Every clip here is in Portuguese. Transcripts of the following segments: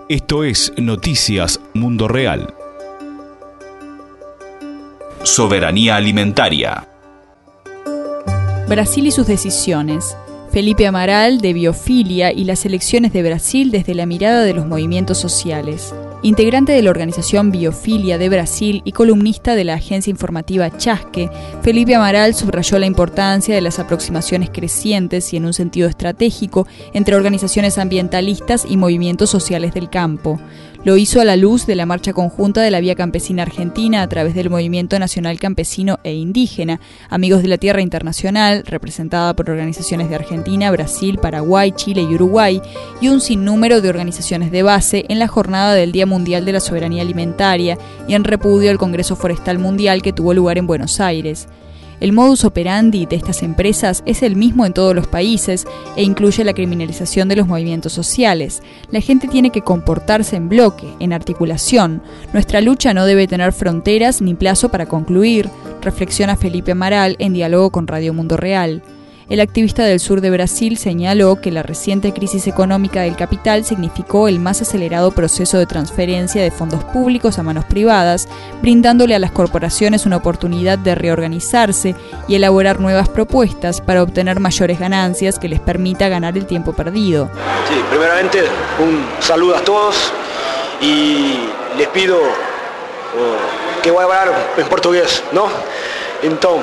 Esto es Noticias Mundo Real. Soberanía alimentaria. Brasil y sus decisiones. Felipe Amaral, de Biofilia y las elecciones de Brasil desde la mirada de los movimientos sociales. Integrante de la organización Biofilia de Brasil y columnista de la agencia informativa Chasque, Felipe Amaral subrayó la importancia de las aproximaciones crecientes y en un sentido estratégico entre organizaciones ambientalistas y movimientos sociales del campo. Lo hizo a la luz de la marcha conjunta de la Vía Campesina Argentina a través del Movimiento Nacional Campesino e Indígena, Amigos de la Tierra Internacional, representada por organizaciones de Argentina, Brasil, Paraguay, Chile y Uruguay, y un sinnúmero de organizaciones de base en la jornada del Día Mundial de la Soberanía Alimentaria y en repudio al Congreso Forestal Mundial que tuvo lugar en Buenos Aires. El modus operandi de estas empresas es el mismo en todos los países e incluye la criminalización de los movimientos sociales. La gente tiene que comportarse en bloque, en articulación. Nuestra lucha no debe tener fronteras ni plazo para concluir, reflexiona Felipe Amaral en diálogo con Radio Mundo Real. El activista del sur de Brasil señaló que la reciente crisis económica del capital significó el más acelerado proceso de transferencia de fondos públicos a manos privadas, brindándole a las corporaciones una oportunidad de reorganizarse y elaborar nuevas propuestas para obtener mayores ganancias que les permita ganar el tiempo perdido. Sí, primeramente un saludo a todos y les pido que voy a hablar en portugués, ¿no? Entonces,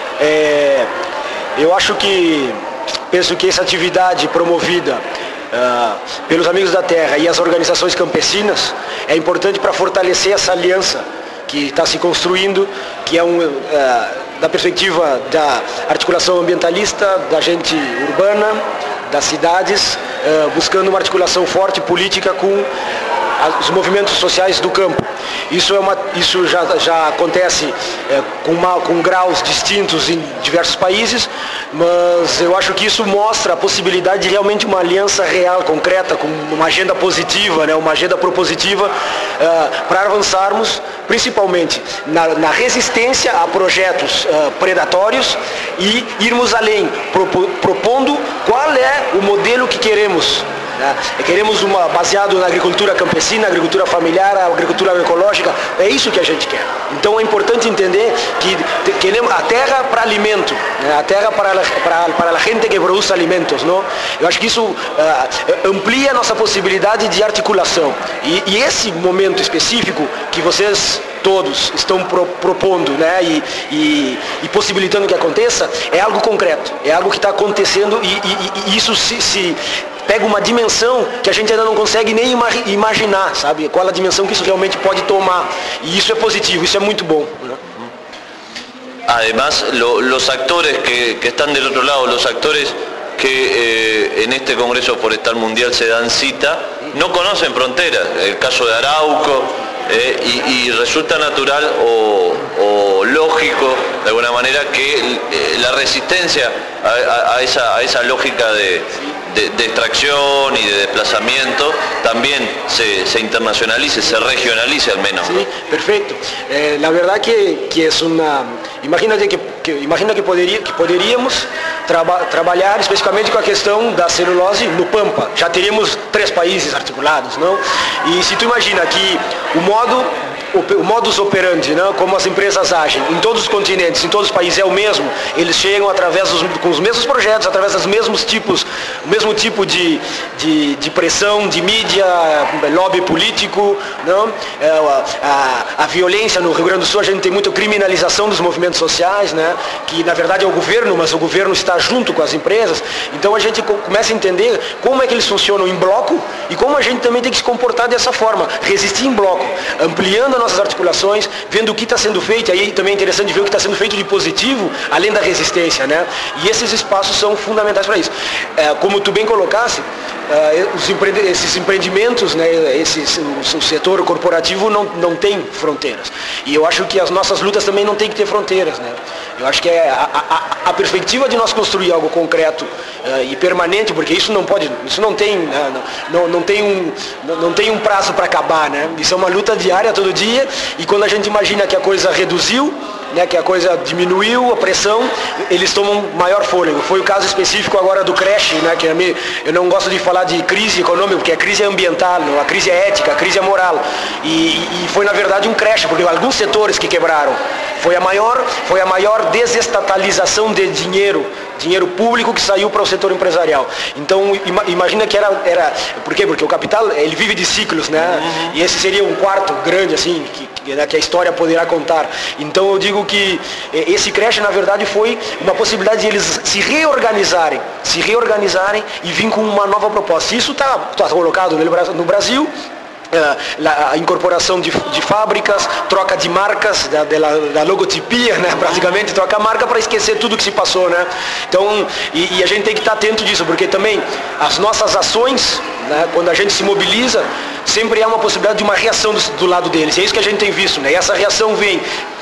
eu penso que essa atividade promovida pelos Amigos da Terra e as organizações campesinas é importante para fortalecer essa aliança que está se construindo, que é da perspectiva da articulação ambientalista, da gente urbana, das cidades, buscando uma articulação forte política com os movimentos sociais do campo. Isso já acontece com graus distintos em diversos países, mas eu acho que isso mostra a possibilidade de realmente uma aliança real, concreta, com uma agenda positiva, né, uma agenda propositiva para avançarmos, principalmente na resistência a projetos predatórios e irmos além, propondo qual é o modelo que queremos. Queremos baseado na agricultura campesina, agricultura familiar, agricultura agroecológica, é isso que a gente quer. Então é importante entender que queremos a terra para alimento, a terra para a gente que produz alimentos, não? Eu acho que isso amplia a nossa possibilidade de articulação. E esse momento específico que vocês todos estão propondo, né, e possibilitando que aconteça, é algo concreto, é algo que está acontecendo e isso se pega uma dimensão que a gente ainda não consegue nem imaginar, sabe? Qual a dimensão que isso realmente pode tomar. E isso é positivo, isso é muito bom, ¿no? Además, los actores que están del otro lado, los actores que en este Congreso Forestal Mundial se dan cita, no conocen fronteras. El caso de Arauco, y resulta natural o lógico, de alguna manera, que la resistencia a esa lógica de extracción y de desplazamiento también se internacionalice, se regionalice al menos. Sí, perfecto. La verdad que es una... Imagina que poderíamos trabalhar especificamente com a questão da celulose no Pampa. Já teríamos 3 países articulados, não? E se tu imagina que o modus operandi, né, como as empresas agem em todos os continentes, em todos os países é o mesmo, eles chegam com os mesmos projetos, através dos mesmos tipos, o mesmo tipo de pressão, de mídia, lobby político, não? A violência no Rio Grande do Sul, a gente tem muita criminalização dos movimentos sociais, né, que na verdade é o governo, mas o governo está junto com as empresas, então a gente começa a entender como é que eles funcionam em bloco e como a gente também tem que se comportar dessa forma, resistir em bloco, ampliando nossas articulações, vendo o que está sendo feito, aí também é interessante ver o que está sendo feito de positivo, além da resistência, né? E esses espaços são fundamentais para isso. Como tu bem colocasse, esses empreendimentos, né, o setor corporativo não tem fronteiras. E eu acho que as nossas lutas também não tem que ter fronteiras, né? Eu acho que a perspectiva de nós construir algo concreto e permanente, porque isso não tem um prazo para acabar, né? Isso é uma luta diária todo dia, e quando a gente imagina que a coisa reduziu, né, que a coisa diminuiu, a pressão, eles tomam maior fôlego. Foi o caso específico agora do creche, né, que eu não gosto de falar de crise econômica, porque a crise é ambiental, a crise é ética, a crise é moral. E foi, na verdade, um creche, porque alguns setores que quebraram. Foi a maior desestatalização de dinheiro público que saiu para o setor empresarial. Então, imagina que era... Por quê? Porque o capital, ele vive de ciclos, né? E esse seria um quarto grande, assim, que a história poderá contar. Então, eu digo que esse creche, na verdade, foi uma possibilidade de eles se reorganizarem e vir com uma nova proposta. Isso está colocado no Brasil. A incorporação de fábricas, troca de marcas, da logotipia, né? Praticamente troca a marca para esquecer tudo que se passou, né? Então, e a gente tem que estar atento disso, porque também as nossas ações, né? Quando a gente se mobiliza, sempre há uma possibilidade de uma reação do lado deles. É isso que a gente tem visto, né? E essa reação vem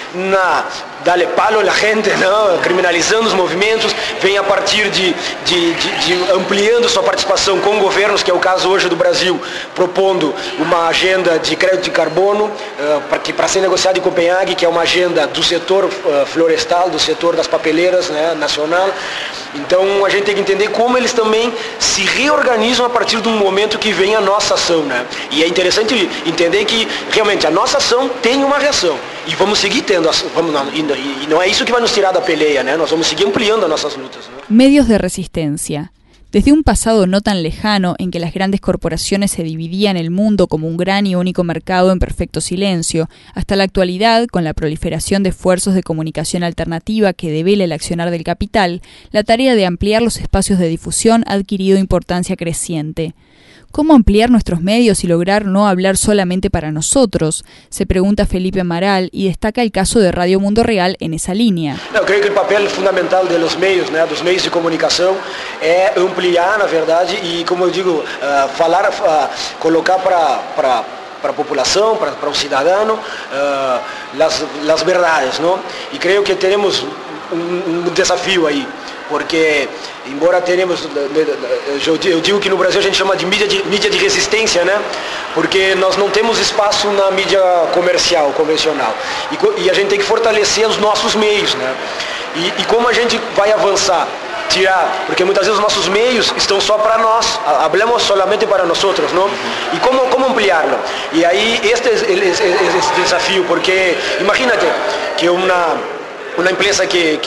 dale palo a gente, não, criminalizando os movimentos, vem a partir de ampliando sua participação com governos, que é o caso hoje do Brasil, propondo uma agenda de crédito de carbono para ser negociada em Copenhague, que é uma agenda do setor florestal, do setor das papeleiras, né, nacional. Então a gente tem que entender como eles também se reorganizam a partir de um momento que vem a nossa ação, né? E é interessante entender que realmente a nossa ação tem uma reação. E vamos seguir tendo, e não é isso que vai nos tirar da peleia, né? Nós vamos seguir ampliando as nossas lutas, né? Medios de resistencia. Desde un pasado no tan lejano en que las grandes corporaciones se dividían el mundo como un gran y único mercado en perfecto silencio, hasta la actualidad, con la proliferación de esfuerzos de comunicación alternativa que devela el accionar del capital, la tarea de ampliar los espacios de difusión ha adquirido importancia creciente. ¿Cómo ampliar nuestros medios y lograr no hablar solamente para nosotros? Se pregunta Felipe Amaral y destaca el caso de Radio Mundo Real en esa línea. Eu creio que o papel fundamental dos meios, né, dos meios de comunicação, é ampliar, na verdade, e como eu digo, colocar para a população, para o cidadão, as verdades, não? E creio que teremos um desafio aí. Porque, embora tenhamos, eu digo que no Brasil a gente chama de mídia de resistência, né? Porque nós não temos espaço na mídia comercial, convencional. E a gente tem que fortalecer os nossos meios, né? E como a gente vai avançar? Porque muitas vezes os nossos meios estão só para nós, hablamos solamente para nós, não? E como ampliá-lo? E aí este desafio, porque imagínate que uma empresa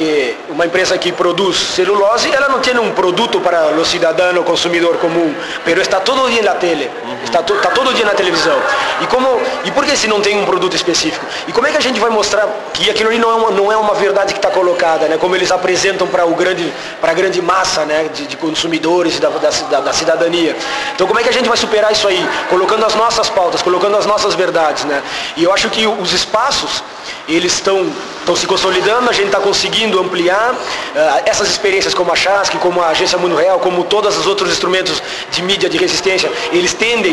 que produz celulose, ela não tem um produto para o cidadão, o consumidor comum, mas está todo dia na tele, está todo dia na televisão. E por que se não tem um produto específico? E como é que a gente vai mostrar que aquilo ali não é uma verdade que está colocada, né? Como eles apresentam para a grande massa, né? de consumidores da cidadania. Então como é que a gente vai superar isso aí? Colocando as nossas pautas, colocando as nossas verdades, né? E eu acho que os espaços, eles estão se consolidando, a gente está conseguindo ampliar essas experiências como a Chasque, como a Agência Mundo Real, como todos os outros instrumentos de mídia de resistência, eles tendem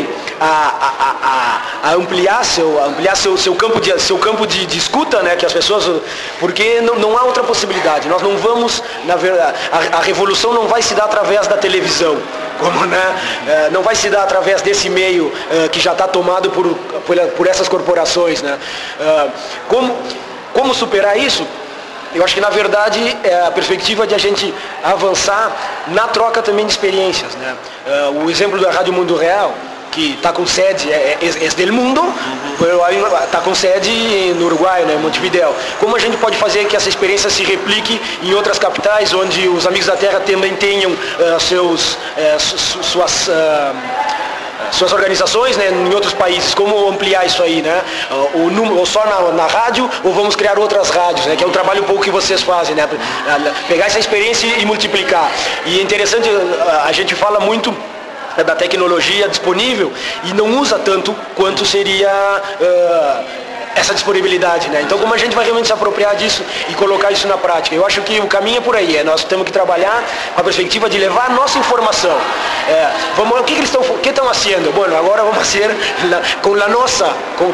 a ampliar seu campo de escuta, né, que as pessoas, porque não há outra possibilidade. Nós não vamos, na verdade, a revolução não vai se dar através da televisão, né, não vai se dar através desse meio que já está tomado por essas corporações, né. Como superar isso? Eu acho que, na verdade, é a perspectiva de a gente avançar na troca também de experiências, né? O exemplo da Rádio Mundo Real, que está com sede, é do mundo, está com sede no Uruguai, né, em Montevideo. Como a gente pode fazer que essa experiência se replique em outras capitais, onde os Amigos da Terra também tenham suas organizações, né, em outros países? Como ampliar isso aí, né? Ou só na rádio, ou vamos criar outras rádios, né? Que é um trabalho um pouco que vocês fazem, né? Pegar essa experiência e multiplicar. E é interessante, a gente fala muito da tecnologia disponível e não usa tanto quanto seria essa disponibilidade, né? Então como a gente vai realmente se apropriar disso e colocar isso na prática? Eu acho que o caminho é por aí, nós temos que trabalhar com a perspectiva de levar a nossa informação. O que eles estão fazendo? Bueno, agora vamos fazer com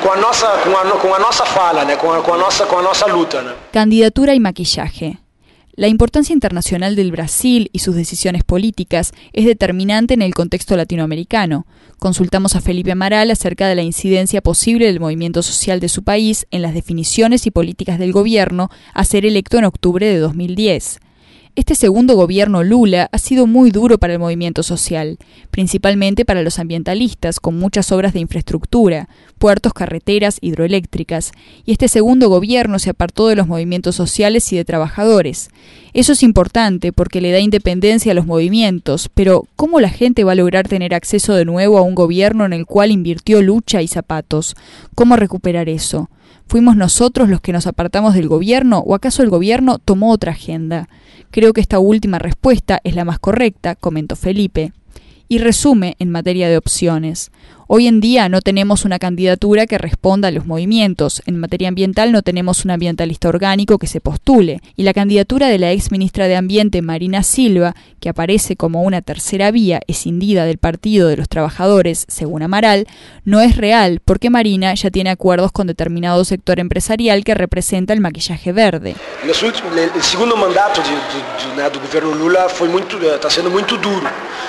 a nossa fala, né? com a nossa luta, né? Candidatura y maquillaje. La importancia internacional del Brasil y sus decisiones políticas es determinante en el contexto latinoamericano. Consultamos a Felipe Amaral acerca de la incidencia posible del movimiento social de su país en las definiciones y políticas del gobierno a ser electo en octubre de 2010. Este segundo gobierno Lula ha sido muy duro para el movimiento social, principalmente para los ambientalistas, con muchas obras de infraestructura, puertos, carreteras, hidroeléctricas, y este segundo gobierno se apartó de los movimientos sociales y de trabajadores. Eso es importante porque le da independencia a los movimientos, pero ¿cómo la gente va a lograr tener acceso de nuevo a un gobierno en el cual invirtió lucha y zapatos? ¿Cómo recuperar eso? ¿Fuimos nosotros los que nos apartamos del gobierno o acaso el gobierno tomó otra agenda? Creo que esta última respuesta es la más correcta, comentó Felipe. Y resume en materia de opciones. Hoy en día no tenemos una candidatura que responda a los movimientos. En materia ambiental no tenemos un ambientalista orgánico que se postule. Y la candidatura de la ex ministra de Ambiente, Marina Silva, que aparece como una tercera vía escindida del Partido de los Trabajadores, según Amaral, no es real porque Marina ya tiene acuerdos con determinado sector empresarial que representa el maquillaje verde. El segundo mandato do governo Lula está sendo muito duro.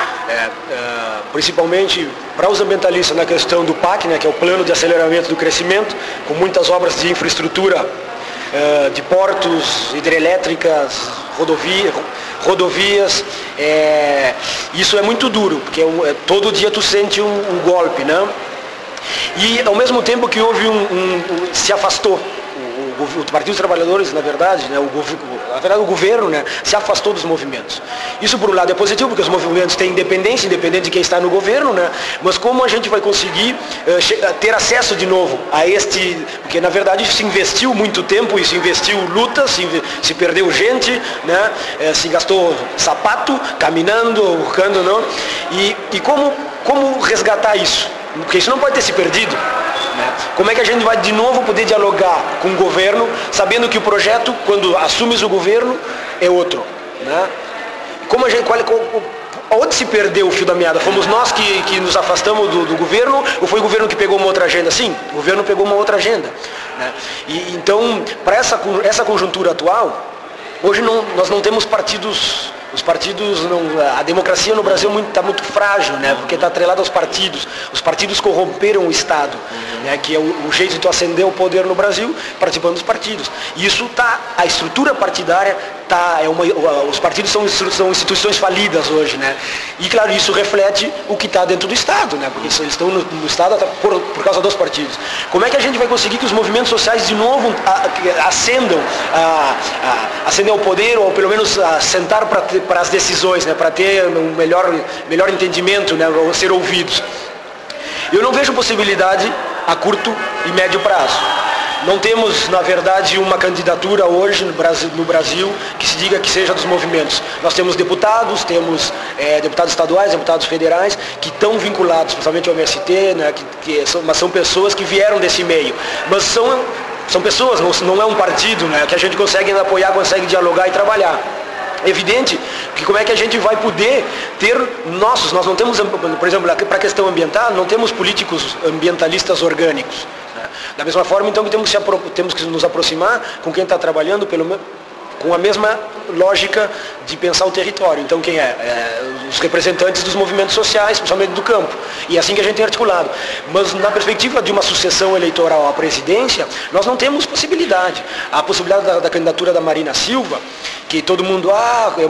Principalmente para os ambientalistas na questão do PAC, que é o Plano de Aceleramento do Crescimento, com muitas obras de infraestrutura, de portos, hidrelétricas, rodovias. Isso é muito duro, porque todo dia tu sente um golpe, né? E ao mesmo tempo que houve se afastou. O Partido dos Trabalhadores, na verdade, né, o governo, né, se afastou dos movimentos. Isso, por um lado, é positivo, porque os movimentos têm independência, independente de quem está no governo, né, mas como a gente vai conseguir ter acesso de novo a porque, na verdade, se investiu muito tempo, e se investiu luta, se perdeu gente, né, se gastou sapato, caminhando, urcando, não? E como resgatar isso? Porque isso não pode ter se perdido. Como é que a gente vai de novo poder dialogar com o governo, sabendo que o projeto, quando assumes o governo, é outro, né? Onde se perdeu o fio da meada? Fomos nós que nos afastamos do governo ou foi o governo que pegou uma outra agenda? Sim, o governo pegou uma outra agenda, né? Então, para essa conjuntura atual, hoje nós não temos partidos. Os partidos, a democracia no Brasil está muito frágil, né? Porque está atrelada aos partidos. Os partidos corromperam o Estado, né? Que é o jeito de tu ascender o poder no Brasil, participando dos partidos. E isso a estrutura partidária os partidos são instituições falidas hoje, né? E claro, isso reflete o que está dentro do Estado, né? Porque eles estão no Estado por causa dos partidos. Como é que a gente vai conseguir que os movimentos sociais de novo ascendam ao poder, ou pelo menos sentar para as decisões, né? Para ter um melhor entendimento, né? Ou ser ouvidos? Eu não vejo possibilidade a curto e médio prazo. Não temos, na verdade, uma candidatura hoje no Brasil que se diga que seja dos movimentos. Nós temos deputados estaduais, deputados federais, que estão vinculados, principalmente ao MST, né, mas são pessoas que vieram desse meio. Mas são pessoas, não é um partido, né, que a gente consegue apoiar, consegue dialogar e trabalhar. É evidente que como é que a gente vai poder ter nós não temos, por exemplo, para a questão ambiental, não temos políticos ambientalistas orgânicos. Da mesma forma, então, que temos que nos aproximar com quem está trabalhando com a mesma lógica de pensar o território. Então, quem os representantes dos movimentos sociais, principalmente do campo. E é assim que a gente tem articulado. Mas, na perspectiva de uma sucessão eleitoral à presidência, nós não temos possibilidade. A possibilidade da candidatura da Marina Silva, que todo mundo, é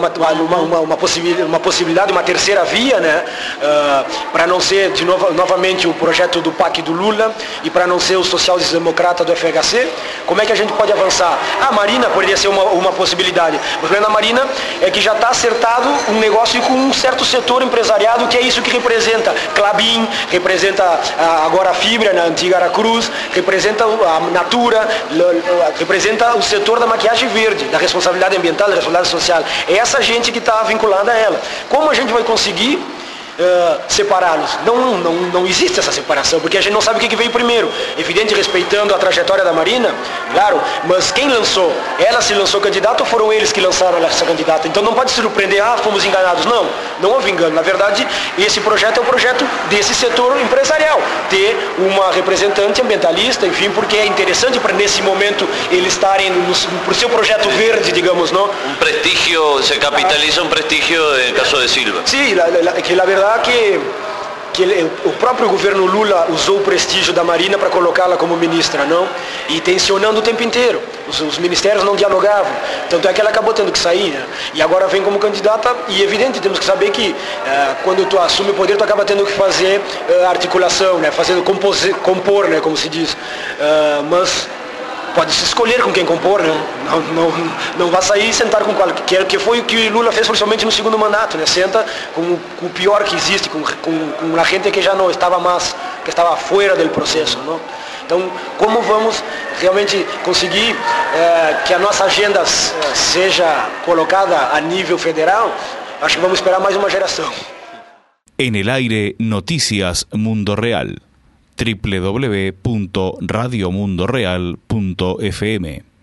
uma possibilidade, uma terceira via, né? Para não ser, novamente, o projeto do PAC do Lula e para não ser o social-democrata do FHC. Como é que a gente pode avançar? A Marina poderia ser uma possibilidade. O problema da Marina é que já está acertado um negócio com um certo setor empresariado, que é isso que representa Klabin, representa agora a Fibra, na antiga Aracruz, representa a Natura, representa o setor da maquiagem verde, da responsabilidade ambiental, da responsabilidade social. É essa gente que está vinculada a ela. Como a gente vai conseguir separá-los? Não existe essa separação, porque a gente não sabe o que veio primeiro. Evidente, respeitando a trajetória da Marina, claro, mas quem lançou? Ela se lançou candidata ou foram eles que lançaram essa candidata? Então não pode se surpreender, fomos enganados. Não, Não houve engano. Na verdade, esse projeto é um projeto desse setor empresarial. Ter uma representante ambientalista, enfim, porque é interessante para nesse momento eles estarem por seu projeto verde, digamos, não? Prestígio, se capitaliza prestígio no caso de Silva. Sim, que na verdade que o próprio governo Lula usou o prestígio da Marina para colocá-la como ministra, não? E tensionando o tempo inteiro. Os ministérios não dialogavam. Tanto é que ela acabou tendo que sair, né? E agora vem como candidata, e é evidente, temos que saber que quando tu assume o poder, tu acaba tendo que fazer articulação, né? Fazendo compor, né? Como se diz. Mas pode-se escolher com quem compor, né? Não vai sair e sentar com qualquer, que foi o que Lula fez principalmente no segundo mandato, né? Senta com o pior que existe, com a gente que já não estava mais, que estava fora do processo, não? Então, como vamos realmente conseguir que a nossa agenda seja colocada a nível federal? Acho que vamos esperar mais uma geração. En el aire, Noticias Mundo Real. www.radiomundoreal.fm